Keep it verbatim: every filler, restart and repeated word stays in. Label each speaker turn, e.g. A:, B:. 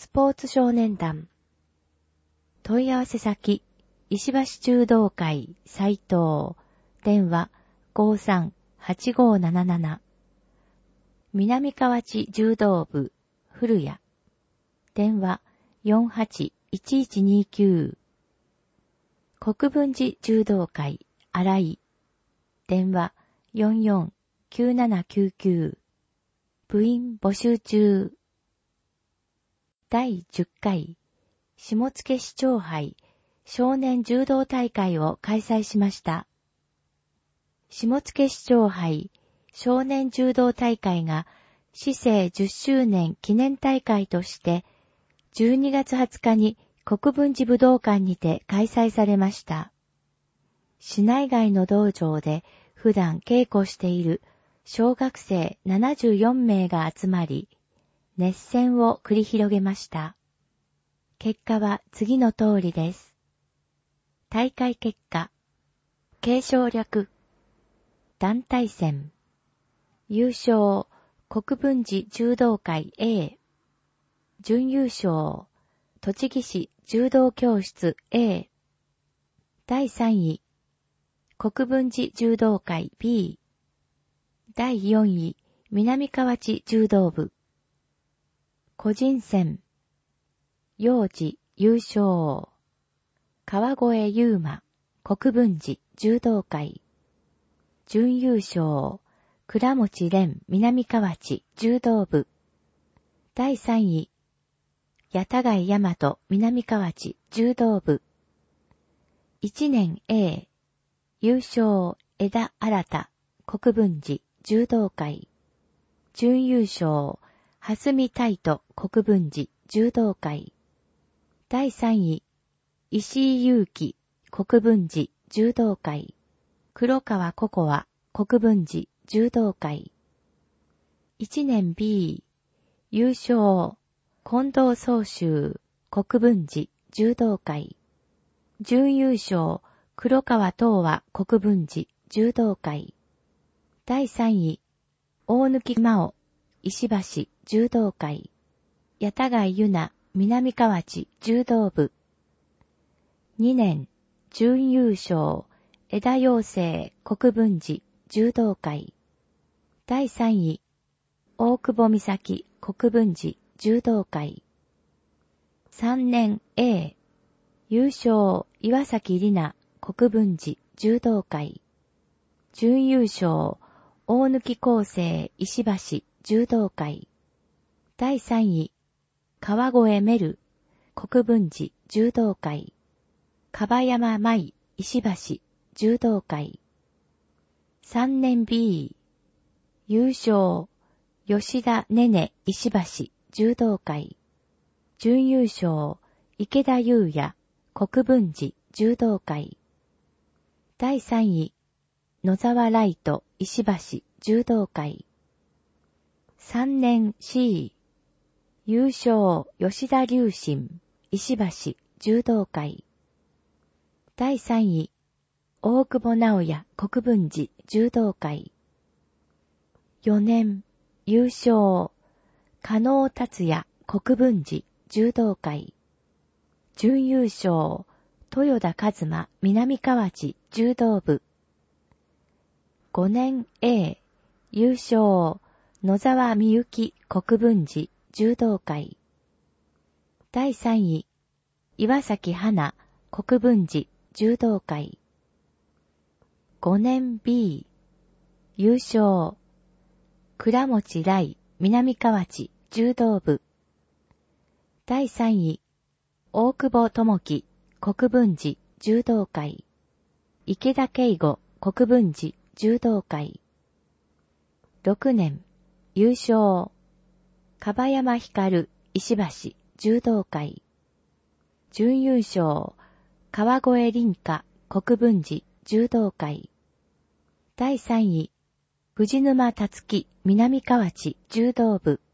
A: スポーツ少年団。問い合わせ先、石橋柔道会斉藤。電話 ごさんはちごなななな。南河内柔道部古谷。電話 よんはちいちいちにきゅう。国分寺柔道会新井。電話 よんよんきゅうななきゅうきゅう。部員募集中。だいじゅっかい下野市長杯少年柔道大会を開催しました。下野市長杯少年柔道大会が市政じゅっしゅうねん記念大会としてじゅうにがつはつかに国分寺武道館にて開催されました。市内外の道場で普段稽古している小学生ななじゅうよんめいが集まり、熱戦を繰り広げました。結果は次の通りです。大会結果、継承略、団体戦、優勝、国分寺柔道会 A、準優勝、栃木市柔道教室 A、だいさんい、国分寺柔道会 B、だいよんい、南河内柔道部。個人戦、幼児優勝、川越優馬、国分寺柔道会。準優勝、倉持蓮南河内柔道部。だいさんい、八田貝大和南河内柔道部。いちねん A、優勝、枝新国分寺柔道会。準優勝、蓮見大斗国分寺柔道会。だいさんい、石井祐希国分寺柔道会。黒川ココア国分寺柔道会。いちねん B、優勝、近藤宗秀国分寺柔道会。準優勝、黒川東和国分寺柔道会。だいさんい、大貫真央石橋柔道会。八田貝優奈南河内柔道部。にねん、準優勝、枝陽生国分寺柔道会。だいさんい、大久保美咲国分寺柔道会。さんねん A、優勝、岩崎里奈国分寺柔道会。準優勝、大貫康生石橋柔道会。だいさんい、川越メル国分寺柔道会。樺山舞石橋柔道会。さんねん B、優勝、吉田ねね石橋柔道会。準優勝、池田優也国分寺柔道会。だいさんい、野沢ライト石橋柔道会。さんねん C、優勝、吉田龍心石橋柔道会。だいさんい、大久保直也国分寺柔道会。よねん、優勝、加納達也国分寺柔道会。準優勝、豊田一馬南河内柔道部。ごねん A、優勝、野沢美幸国分寺柔道会。だいさんい、岩崎花国分寺柔道会。ごねん B、優勝、倉持来南河内柔道部。だいさんい、大久保智樹国分寺柔道会。池田圭吾国分寺柔道会。ろくねん、優勝、樺山光石橋柔道会。準優勝、川越凛香国分寺柔道会。だいさんい、藤沼達樹南河内柔道部。